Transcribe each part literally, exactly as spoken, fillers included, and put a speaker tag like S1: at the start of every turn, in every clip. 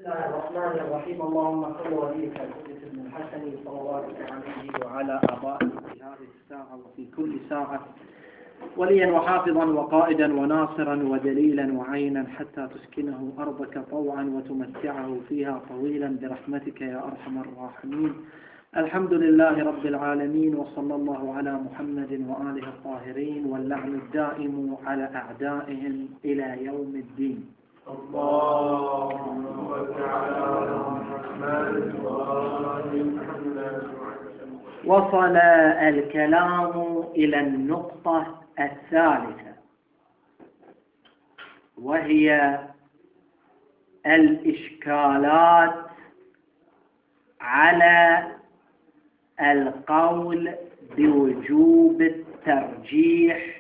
S1: الله الرحمن الرحيم. اللهم صل وليك القدس بن الحسن صلواتك عليه وعلى آبائه في هذه الساعة وفي كل ساعة وليا وحافظا وقائدا وناصرا ودليلا وعينا حتى تسكنه أرضك طوعا وتمتعه فيها طويلا برحمتك يا أرحم الراحمين. الحمد لله رب العالمين، وصلى الله على محمد وآله الطاهرين، واللعن الدائم على أعدائهم إلى يوم الدين.
S2: اللهم تعالى محمد
S1: وصل الكلام إلى النقطة الثالثة، وهي الإشكالات على القول بوجوب الترجيح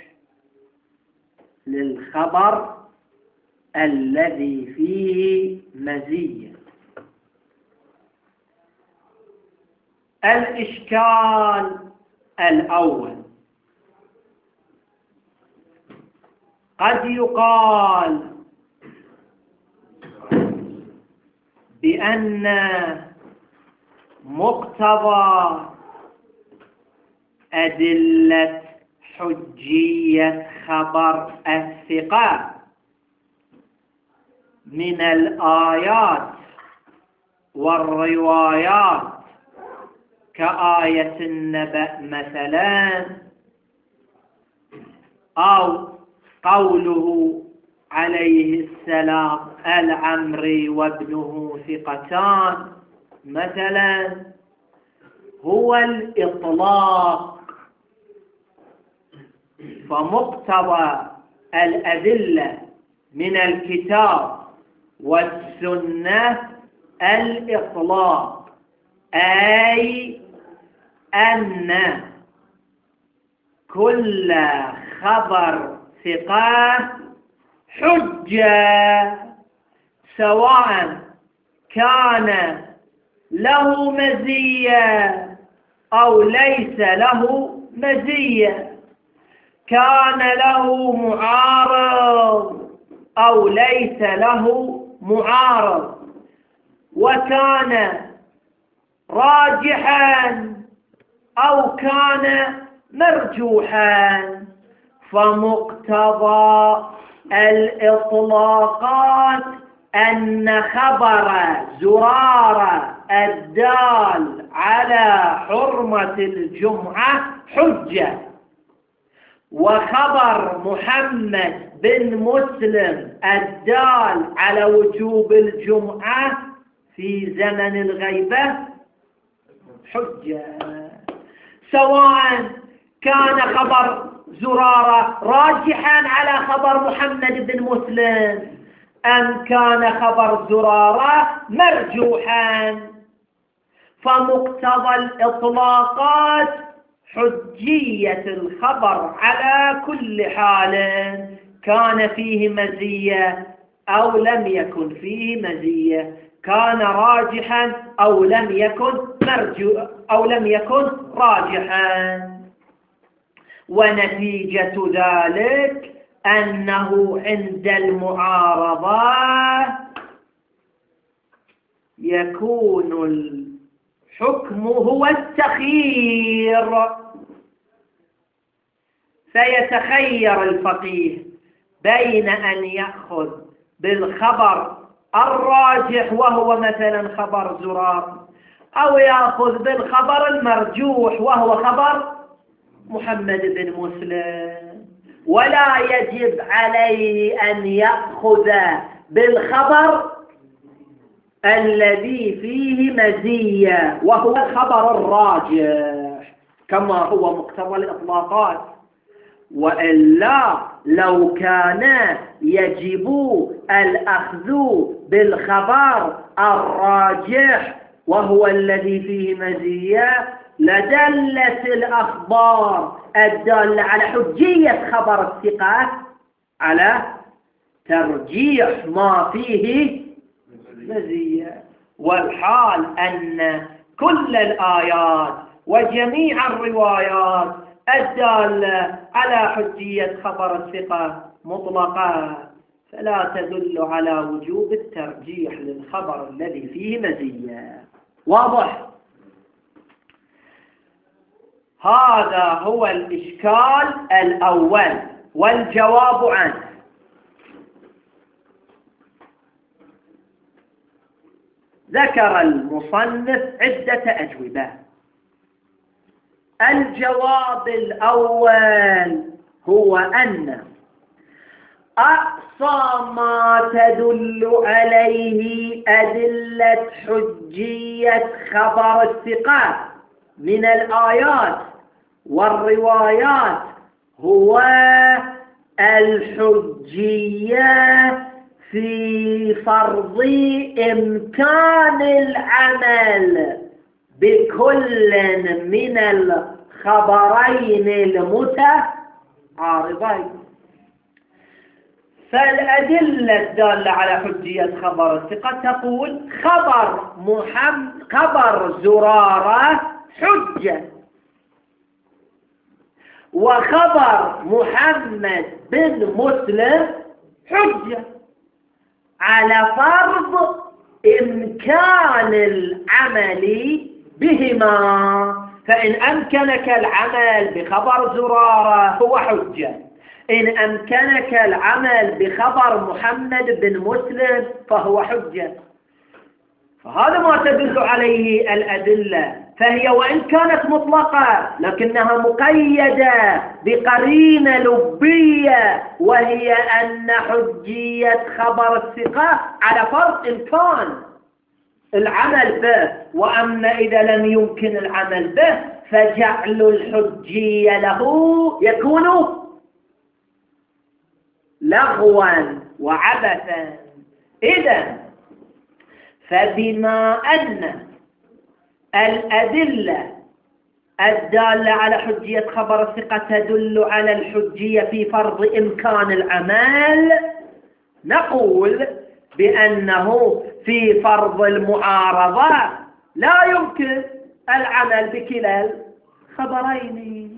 S1: للخبر الذي فيه مزية. الإشكال الأول: قد يقال بأن مقتضى أدلة حجية خبر الثقة من الآيات والروايات كآية النبأ مثلا، أو قوله عليه السلام العمري وابنه ثقتان مثلا، هو الإطلاق. فمقتضى الأدلة من الكتاب والسنة الإطلاق، أي أن كل خبر ثقة حجة، سواء كان له مزية أو ليس له مزية، كان له معارض أو ليس له معارض، وكان راجحا أو كان مرجوحا. فمقتضى الإطلاقات أن خبر زرارة الدال على حرمة الجمعة حجة، وخبر محمد بن مسلم الدال على وجوب الجمعة في زمن الغيبة حجة، سواء كان خبر زرارة راجحا على خبر محمد بن مسلم أم كان خبر زرارة مرجوحا. فمقتضى الإطلاقات حجية الخبر على كل حال، كان فيه مزية أو لم يكن فيه مزية، كان راجحا أو لم يكن مرجو أو لم يكن راجحا. ونتيجة ذلك أنه عند المعارضة يكون الحكم هو التخيير، فيتخير الفقيه بين أن يأخذ بالخبر الراجح وهو مثلا خبر زرار، أو يأخذ بالخبر المرجوح وهو خبر محمد بن مسلم، ولا يجب عليه أن يأخذ بالخبر الذي فيه مزية وهو الخبر الراجح كما هو مقتضى الإطلاقات. وإلا لو كان يجب الأخذ بالخبر الراجح وهو الذي فيه مزية لدلت الأخبار الدالة على حجية خبر الثقة على ترجيح ما فيه مزية. والحال أن كل الآيات وجميع الروايات الدالة على حجية خبر الثقة مطلقة، فلا تدل على وجوب الترجيح للخبر الذي فيه مزية. واضح؟ هذا هو الإشكال الأول والجواب عنه. ذكر المصنف عدة أجوبة. الجواب الأول هو أن أقصى ما تدل عليه أدلة حجية خبر الثقة من الآيات والروايات هو الحجية في فرض إمكان العمل بكل من الخبرين المتعارضين. فالأدلة الدالة على حجية خبر الثقة تقول خبر محمد خبر زرارة حجة، وخبر محمد بن مسلم حجة على فرض إمكان العمل بهما. فإن أمكنك العمل بخبر زرارة هو حجة، إن أمكنك العمل بخبر محمد بن مسلم فهو حجة. فهذا ما تدل عليه الأدلة، فهي وإن كانت مطلقة لكنها مقيدة بقرينة لبية، وهي أن حجية خبر الثقة على فرض إمكان العمل به، وأما إذا لم يمكن العمل به فجعل الحجية له يكون لغوا وعبثا. إذن فبما أن الأدلة الدالة على حجية خبر الثقة تدل على الحجية في فرض إمكان العمل، نقول بأنه في فرض المعارضة لا يمكن العمل بكلا الخبرين.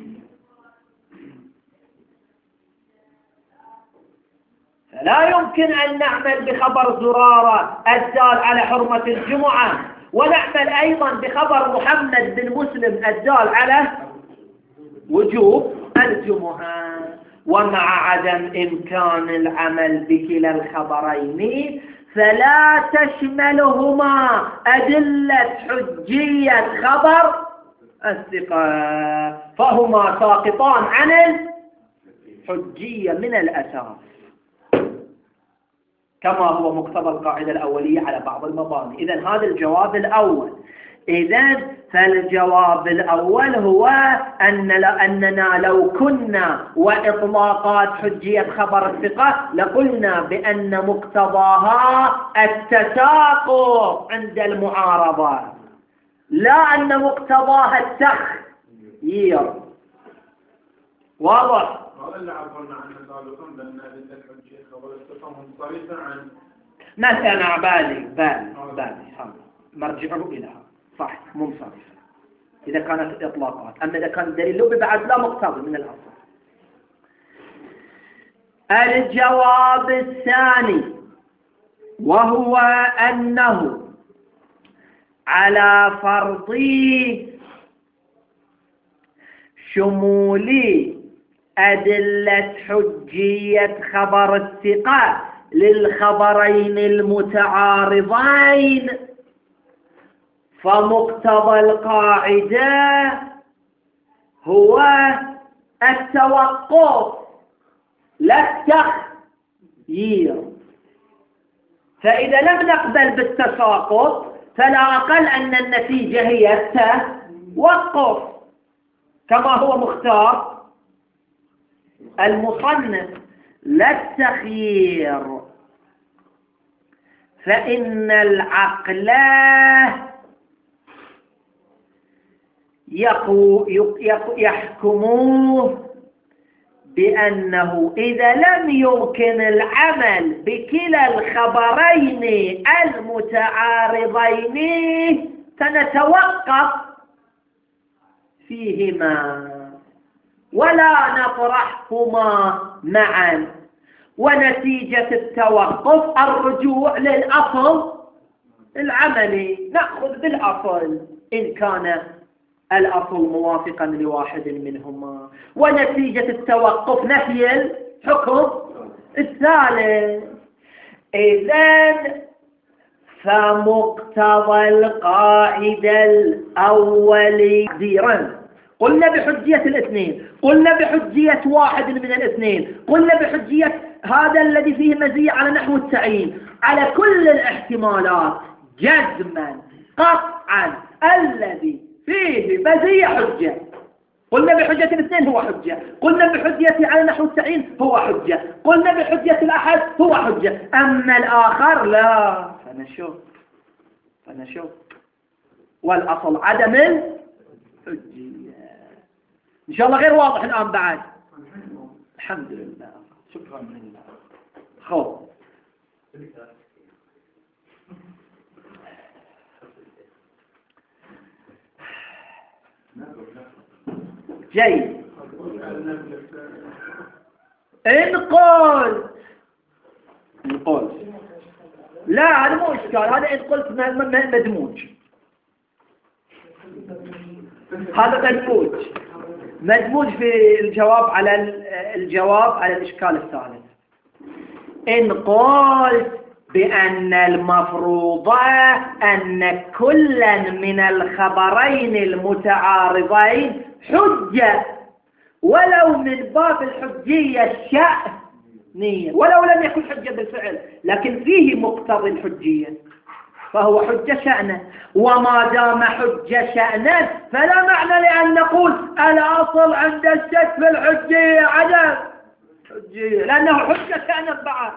S1: فلا يمكن أن نعمل بخبر زرارة الدال على حرمة الجمعة ونعمل أيضا بخبر محمد بن مسلم الدال على وجوب الجمعة. ومع عدم إمكان العمل بكلا الخبرين فلا تشملهما أدلة حجية خبر الثقة، فهما ساقطان عن الحجية من الأساس، كما هو مقتضى القاعدة الأولية على بعض المباني. إذن هذا الجواب الأول. إذن فالجواب الأول هو أن أننا لو كنا وإطلاقات حجية خبر الثقة لقلنا بأن مقتضاها التساقط عند المعارضة، لا أن مقتضاها التخيير. واضح؟
S2: هذا اللي عبرنا عنه سابقا بأن أدلة حجية خبر الثقة منصرفة عن
S1: مثلا بالي بالي بالي هذا مرجعه إليها صح منصرفة إذا كانت الإطلاقات. أما إذا كان الدليل له بعد لا مقتضي من الأصل. الجواب الثاني وهو أنه على فرض شمول أدلة حجية خبر الثقة للخبرين المتعارضين، فمقتضى القاعدة هو التوقف لا التخيير. فإذا لم نقبل بالتساقط فلا أقل أن النتيجة هي التوقف كما هو مختار المصنف لا التخيير. فإن العقل يحكم بأنه إذا لم يمكن العمل بكلا الخبرين المتعارضين فنتوقف فيهما ولا نطرحهما معا، ونتيجة التوقف الرجوع للأصل العملي، نأخذ بالأصل إن كان الأصل موافقا لواحد منهما، ونتيجة التوقف نفي الحكم الثالث. إذن فمقتضى القاعدة الأولية تقديرا قلنا بحجية الاثنين، قلنا بحجية واحد من الاثنين، قلنا بحجية هذا الذي فيه مزية على نحو التعيين، على كل الاحتمالات جزما قطعا الذي فيه مزية حجة. قلنا بحجة الاثنين هو حجة، قلنا بحجية على نحو التعيين هو حجة، قلنا بحجية الأحد هو حجة، أما الآخر لا. فنشوف فنشوف والأصل عدم الحجية. إن شاء الله غير واضح الآن بعد. الحمد لله، شكرا لله. خب جيد. إن قلت إن قلت لا، هذا مو إشكال، هذا إن قلت مدموج، هذا مدموج مدموج في الجواب على الجواب على الإشكال الثالث. إن قلت بأن المفروض أن كلا من الخبرين المتعارضين حجة ولو من باب الحجية الشأنية، ولو لم يكن حجة بالفعل لكن فيه مقتضى الحجية فهو حجة شأنا، وما دام حجة شأنا فلا معنى لأن نقول الأصل عند الشك في الحجية عدم حجية لأنه حجة شأنا بعد.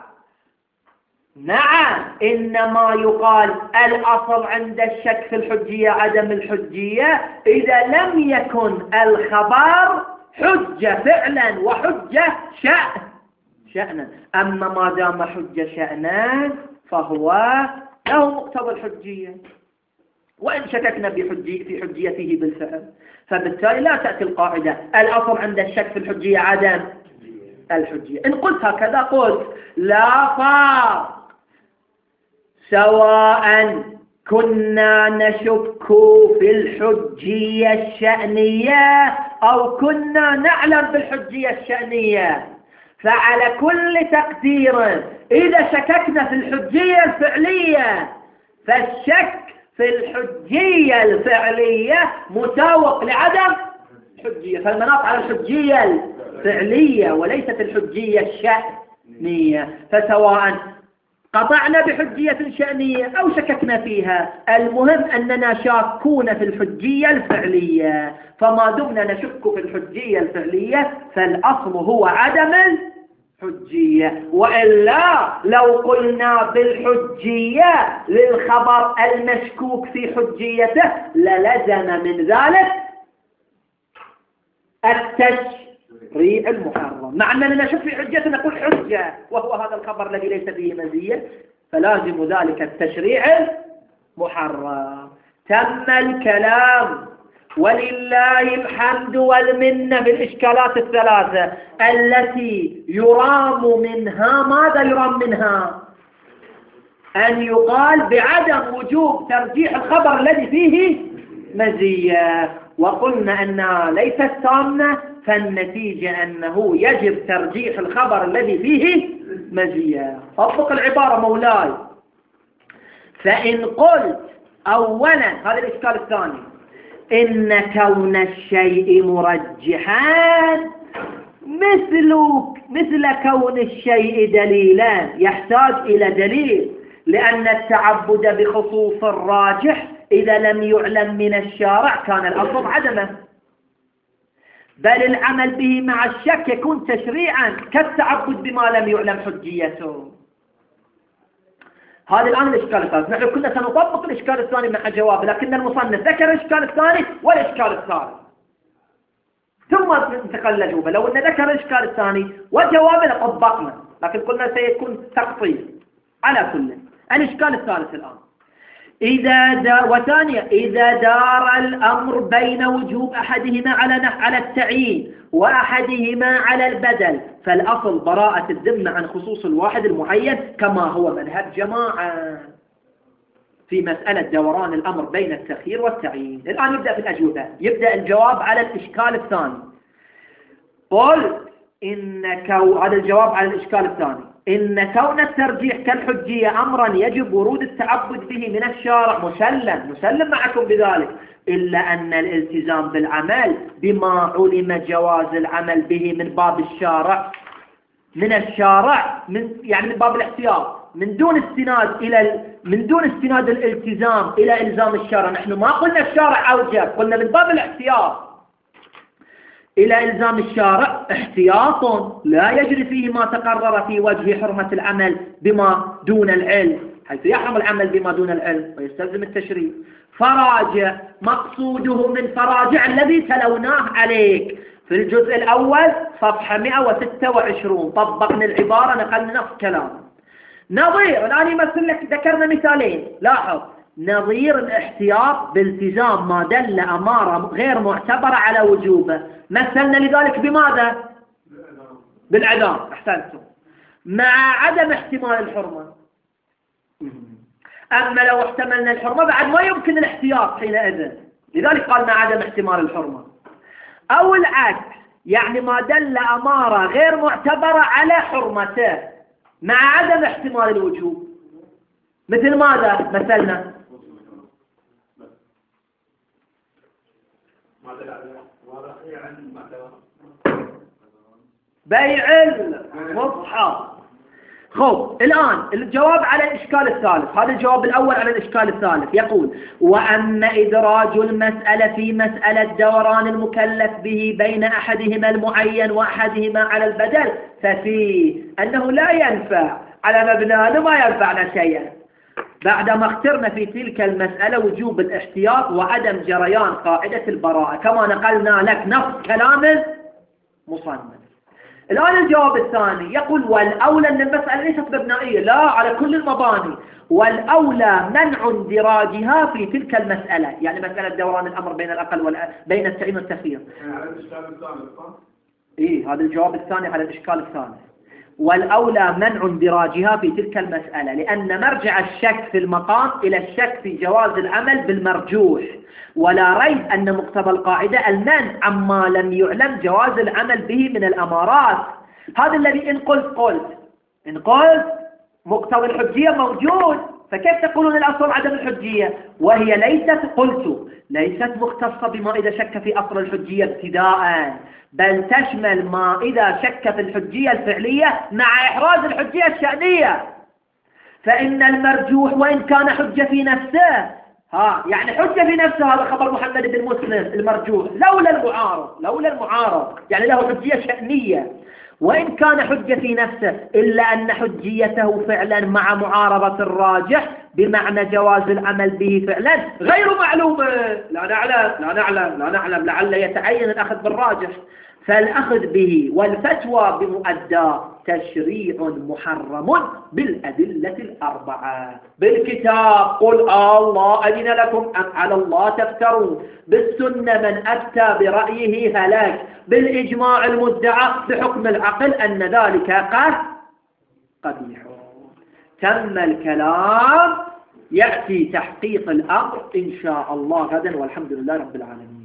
S1: نعم، إنما يقال الأصل عند الشك في الحجية عدم الحجية إذا لم يكن الخبر حجة فعلا وحجة شأن شأنا، أما ما دام حجة شأنا فهو له مقتضى الحجية، وإن شككنا بحجي في حجيته بالفعل، فبالتالي لا تأتي القاعدة الأصل عند الشك في الحجية عدم الحجية. إن قلت هكذا قلت لا فرق سواء كنا نشك في الحجية الشأنية أو كنا نعلم بالحجية الشأنية، فعلى كل تقدير إذا شككنا في الحجية الفعلية فالشك في الحجية الفعلية مساوق لعدم الحجية، فالمناط على الحجية الفعلية وليست الحجية الشأنية. فسواء قطعنا بحجية شأنية أو شككنا فيها، المهم أننا شاكون في الحجية الفعلية، فما دمنا نشك في الحجية الفعلية فالأصل هو عدم الحجية. وإلا لو قلنا بالحجية للخبر المشكوك في حجيته للزم من ذلك التشريع المحرم، مع أننا نشك في حجيته نقول حجة وهو هذا الخبر الذي ليس فيه مزية، فلازم ذلك التشريع المحرم. تم الكلام ولله الحمد والمنة بالإشكالات الثلاثة التي يرام منها. ماذا يرام منها؟ أن يقال بعدم وجوب ترجيح الخبر الذي فيه مزية، وقلنا أنها ليست تامة، فالنتيجة أنه يجب ترجيح الخبر الذي فيه مزية. أطلق العبارة مولاي. فإن قلت أولا، هذا الإشكال الثاني، إن كون الشيء مرجحا مثل مثل كون الشيء دليلا يحتاج إلى دليل، لأن التعبد بخصوص الراجح إذا لم يعلم من الشارع كان الأصل عدمه، بل العمل به مع الشك يكون تشريعا كالتعبد بما لم يعلم حجيته. هذا الآن الإشكال الثالث. نحن كنا سنطبق الإشكال الثاني مع جوابه، لكن المصنف ذكر الإشكال الثاني والإشكال الثالث ثم انتقل لجوابه. لو أن ذكر الإشكال الثاني وجوابه لطبقنا، لكن قلنا سيكون تقصير على كل. الإشكال الثالث الآن، إذا دا وثانية إذا دار الأمر بين وجوب أحدهما على على التعيين وأحدهما على البدل فالأصل براءة الذمة عن خصوص الواحد المعين كما هو مذهب جماعة في مسألة دوران الأمر بين التخيير والتعيين. الآن يبدأ في الأجوبة، يبدأ الجواب على الإشكال الثاني. قل إن كو... هذا الجواب على الإشكال الثاني، إن كون الترجيح كالحجية أمرا يجب ورود التعبد به من الشارع مسلم مسلم معكم بذلك، إلا أن الالتزام بالعمل بما علم جواز العمل به من باب الشارع من الشارع من يعني من باب الاحتياط، من دون استناد إلى من دون استناد الالتزام إلى إلزام الشارع. نحن ما قلنا الشارع أوجب، قلنا من باب الاحتياط إلى إلزام الشارع احتياط لا يجري فيه ما تقرر في وجه حرمة العمل بما دون العلم، حيث يحرم العمل بما دون العلم ويستلزم التشريع. فراجع مقصوده من فراجع الذي تلوناه عليك في الجزء الأول صفحة مئة وستة وعشرين، طبقنا العبارة نقلنا نفس كلام. نظير الآن يمثل لك، ذكرنا مثالين، لاحظ نظير الاحتياط بالتزام ما دل أمارة غير معتبرة على وجوبه، مثلنا لذلك بماذا؟ بالعدام. أحسنتم. مع عدم احتمال الحرمة، أما لو احتملنا الحرمة بعد ما يمكن الاحتياط حينئذ، لذلك قال مع عدم احتمال الحرمة. أو العكس، يعني ما دل أمارة غير معتبرة على حرمته مع عدم احتمال الوجوب، مثل ماذا؟ مثلنا بيع المصحف. خب الآن الجواب على الإشكال الثالث، هذا الجواب الأول على الإشكال الثالث. يقول: وأما إدراج المسألة في مسألة دوران المكلف به بين أحدهما المعين وأحدهما على البدل ففيه أنه لا ينفع على مبناه، ما ينفعنا شيئا بعدما اخترنا في تلك المسألة وجوب الاحتياط وعدم جريان قاعدة البراءة كما نقلنا لك نفس كلام المصنف. الآن الجواب الثاني يقول: والأولى أن المسألة ليست مبنائية، لا، على كل المباني، والأولى منع اندراجها في تلك المسألة، يعني مسألة دوران الأمر بين الأقل وال... بين التعيين والتخيير.
S2: على الإشكال الثالث صح؟
S1: إيه، هذا الجواب الثاني على الإشكال الثالث. والأولى منع اندراجها في تلك المسألة، لأن مرجع الشك في المقام إلى الشك في جواز العمل بالمرجوح، ولا ريب أن مقتضى القاعدة المنع عما لم يعلم جواز العمل به من الأمارات. هذا الذي إن قلت قلت إن قلت مقتضى الحجية موجود، فكيف تقولون الأصل عدم الحجية وهي ليست، قلت ليست مختصة بما إذا شك في أصل الحجية ابتداء، بل تشمل ما إذا شك في الحجية الفعلية مع إحراز الحجية الشأنية. فإن المرجوح وإن كان حجة في نفسه، ها يعني حجة في نفسه، هذا خبر محمد بن مسلم المرجوح لولا المعارض لولا المعارض يعني له حجية شأنية، وإن كان حجة في نفسه إلا أن حجيته فعلا مع معارضة الراجح بمعنى جواز العمل به فعلا غير معلومة، لا نعلم لا نعلم لا نعلم لعل يتعين الأخذ بالراجح. فالأخذ به والفتوى بمؤدى تشريع محرم بالأدلة الأربعة، بالكتاب قل الله أذن لكم أم على الله تفترون، بالسنة من أفتى برأيه هلاك، بالإجماع المدعى بحكم العقل أن ذلك قد قبيح. تم الكلام، يأتي تحقيق الأمر إن شاء الله غدا، والحمد لله رب العالمين.